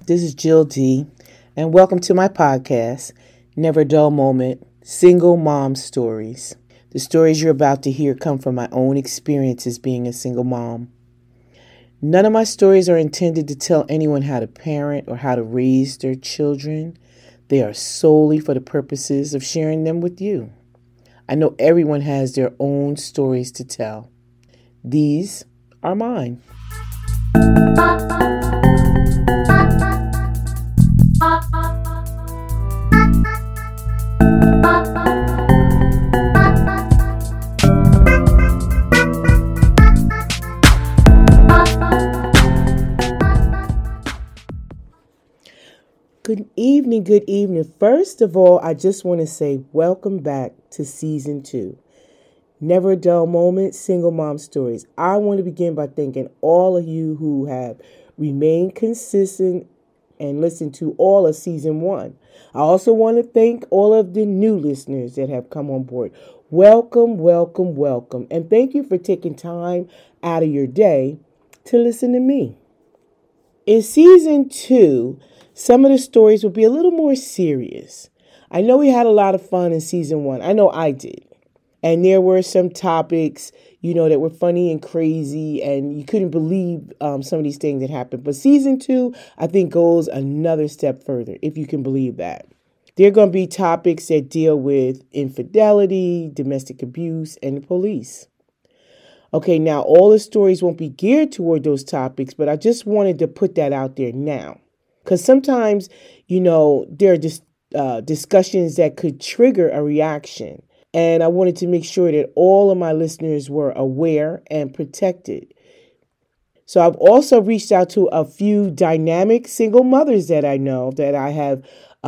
This is Jill D, and welcome to my podcast, Never a Dull Moment, Single Mom Stories. The stories you're about to hear come from my own experiences being a single mom. None of my stories are intended to tell anyone how to parent or how to raise their children. They are solely for the purposes of sharing them with you. I know everyone has their own stories to tell. These are mine. Good evening. First of all, I just want to say welcome back to Season 2. Never a Dull Moment, Single Mom Stories. I want to begin by thanking all of you who have remained consistent and listened to all of Season 1. I also want to thank all of the new listeners that have come on board. Welcome. And thank you for taking time out of your day to listen to me. In Season 2, some of the stories will be a little more serious. I know we had a lot of fun in Season 1. I know I did. And there were some topics, that were funny and crazy, and you couldn't believe some of these things that happened. But Season 2, I think, goes another step further, if you can believe that. There are going to be topics that deal with infidelity, domestic abuse, and the police. Okay, now all the stories won't be geared toward those topics, but I just wanted to put that out there now. Because sometimes, there are just discussions that could trigger a reaction. And I wanted to make sure that all of my listeners were aware and protected. So I've also reached out to a few dynamic single mothers that I know that I have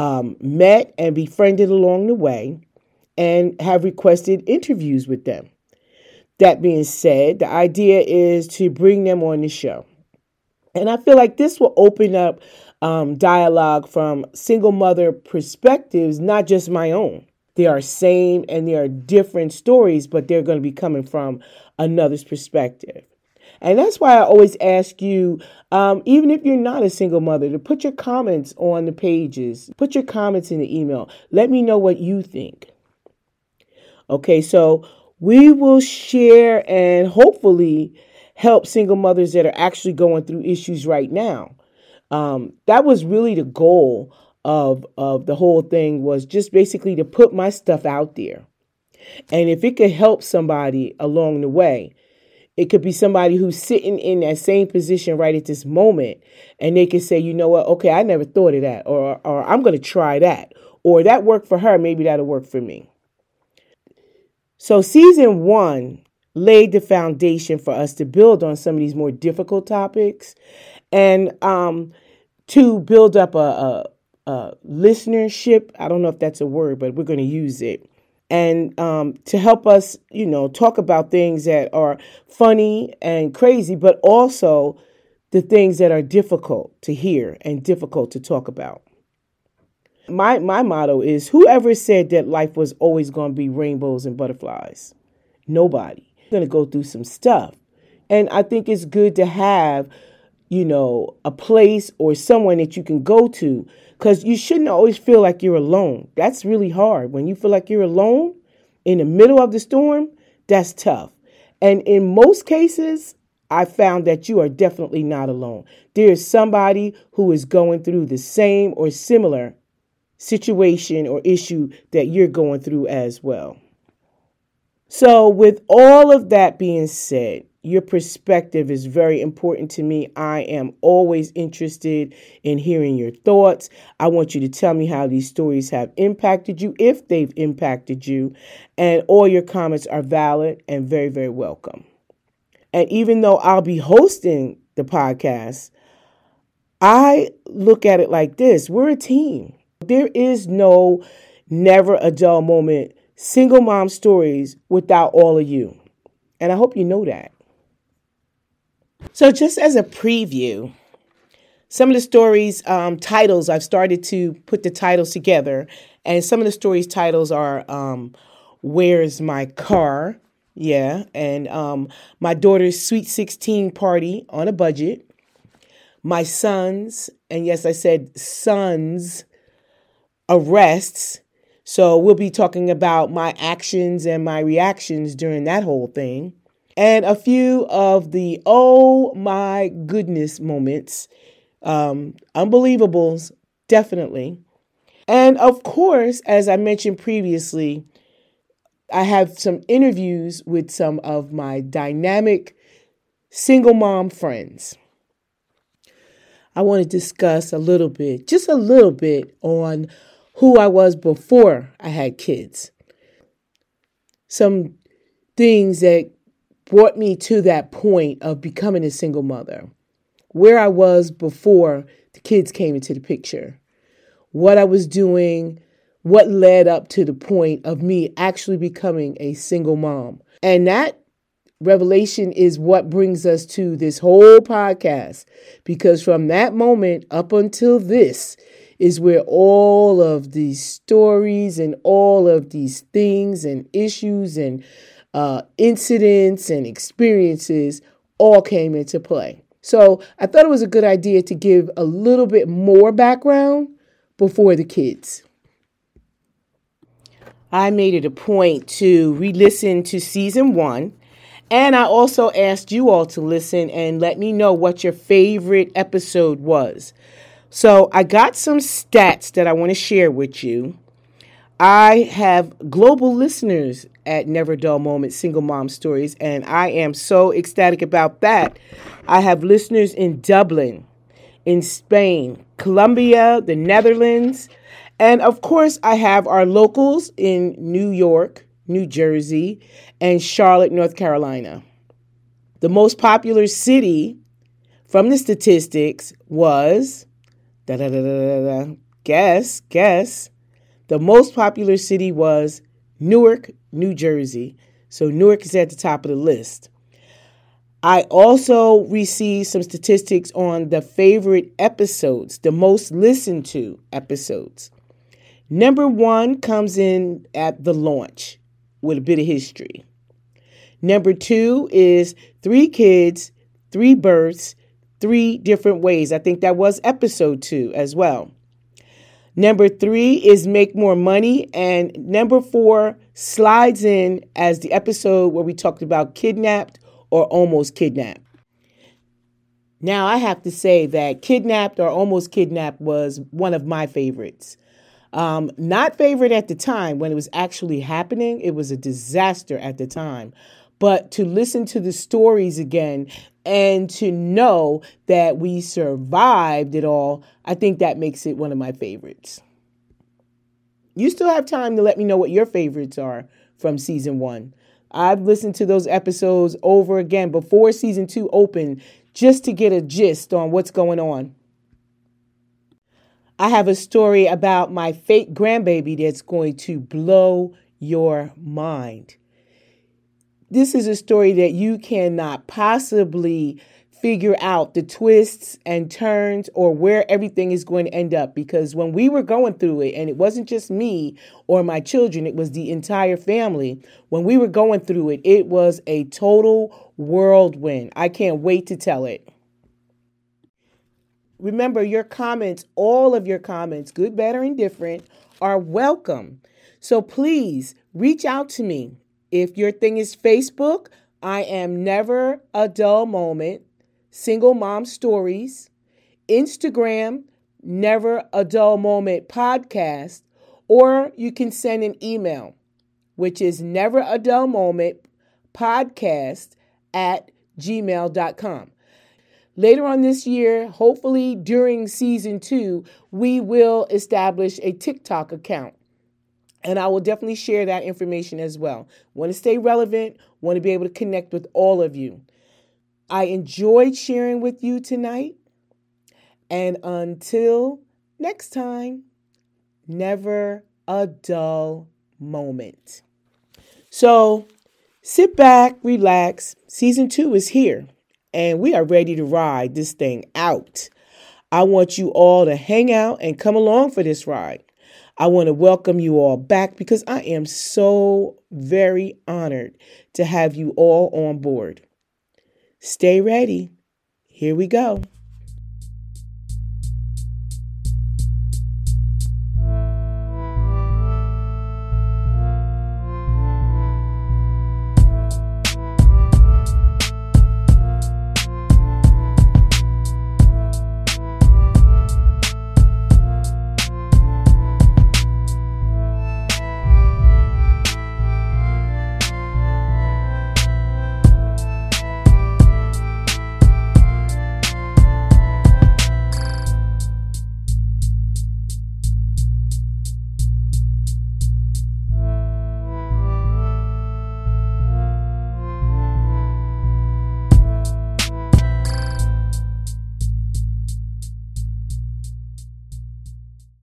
met and befriended along the way and have requested interviews with them. That being said, the idea is to bring them on the show. And I feel like this will open up dialogue from single mother perspectives, not just my own. They are same and they are different stories, but they're going to be coming from another's perspective. And that's why I always ask you, even if you're not a single mother, to put your comments on the pages, put your comments in the email. Let me know what you think. Okay, so we will share and hopefully help single mothers that are actually going through issues right now. That was really the goal of the whole thing, was just basically to put my stuff out there. And if it could help somebody along the way, it could be somebody who's sitting in that same position right at this moment, and they could say, you know what, okay, I never thought of that, or I'm going to try that, or that worked for her, maybe that'll work for me. So Season 1 laid the foundation for us to build on some of these more difficult topics, and to build up a listenership. I don't know if that's a word, but we're going to use it. And to help us, talk about things that are funny and crazy, but also the things that are difficult to hear and difficult to talk about. My motto is, whoever said that life was always going to be rainbows and butterflies? Nobody. You're going to go through some stuff. And I think it's good to have, a place or someone that you can go to, because you shouldn't always feel like you're alone. That's really hard. When you feel like you're alone in the middle of the storm, that's tough. And in most cases, I found that you are definitely not alone. There is somebody who is going through the same or similar situation or issue that you're going through as well. So with all of that being said, your perspective is very important to me. I am always interested in hearing your thoughts. I want you to tell me how these stories have impacted you, if they've impacted you, and all your comments are valid and very, very welcome. And even though I'll be hosting the podcast, I look at it like this. We're a team. There is no never a dull moment, single mom stories without all of you. And I hope you know that. So just as a preview, some of the stories, titles, I've started to put the titles together. And some of the stories titles are, Where's My Car? Yeah. And my daughter's Sweet 16 party on a budget. my son's, and yes, I said son's arrests. So we'll be talking about my actions and my reactions during that whole thing. And a few of the oh my goodness moments, unbelievables, definitely. And of course, as I mentioned previously, I have some interviews with some of my dynamic single mom friends. I want to discuss just a little bit on who I was before I had kids. Some things that brought me to that point of becoming a single mother. Where I was before the kids came into the picture. What I was doing, what led up to the point of me actually becoming a single mom. And that revelation is what brings us to this whole podcast, because from that moment up until this is where all of these stories and all of these things and issues and incidents and experiences all came into play. So I thought it was a good idea to give a little bit more background before the kids. I made it a point to re-listen to season 1. And I also asked you all to listen and let me know what your favorite episode was. So I got some stats that I want to share with you. I have global listeners at Never Dull Moment Single Mom Stories, and I am so ecstatic about that. I have listeners in Dublin, in Spain, Colombia, the Netherlands, and of course I have our locals in New York, New Jersey, and Charlotte, North Carolina. The most popular city from the statistics was, guess. The most popular city was Newark, New Jersey. So Newark is at the top of the list. I also received some statistics on the favorite episodes, the most listened to episodes. Number 1 comes in at the launch with a bit of history. Number 2 is 3 kids, 3 births, 3 different ways. I think that was episode 2 as well. Number 3 is Make More Money. And number 4 slides in as the episode where we talked about kidnapped or almost kidnapped. Now, I have to say that Kidnapped or Almost Kidnapped was one of my favorites. Not favorite at the time when it was actually happening. It was a disaster at the time. But to listen to the stories again and to know that we survived it all, I think that makes it one of my favorites. You still have time to let me know what your favorites are from season 1. I've listened to those episodes over again before season 2 opened just to get a gist on what's going on. I have a story about my fake grandbaby that's going to blow your mind. This is a story that you cannot possibly figure out the twists and turns or where everything is going to end up, because when we were going through it, and it wasn't just me or my children, it was the entire family. When we were going through it, it was a total whirlwind. I can't wait to tell it. Remember, your comments, all of your comments, good, bad, or indifferent, are welcome. So please reach out to me. If your thing is Facebook, I am Never a Dull Moment, Single Mom Stories. Instagram, Never a Dull Moment Podcast. Or you can send an email, which is Never a Dull Moment Podcast @gmail.com. Later on this year, hopefully during season 2, we will establish a TikTok account. And I will definitely share that information as well. Want to stay relevant, want to be able to connect with all of you. I enjoyed sharing with you tonight. And until next time, never a dull moment. So sit back, relax. Season 2 is here. And we are ready to ride this thing out. I want you all to hang out and come along for this ride. I want to welcome you all back because I am so very honored to have you all on board. Stay ready. Here we go.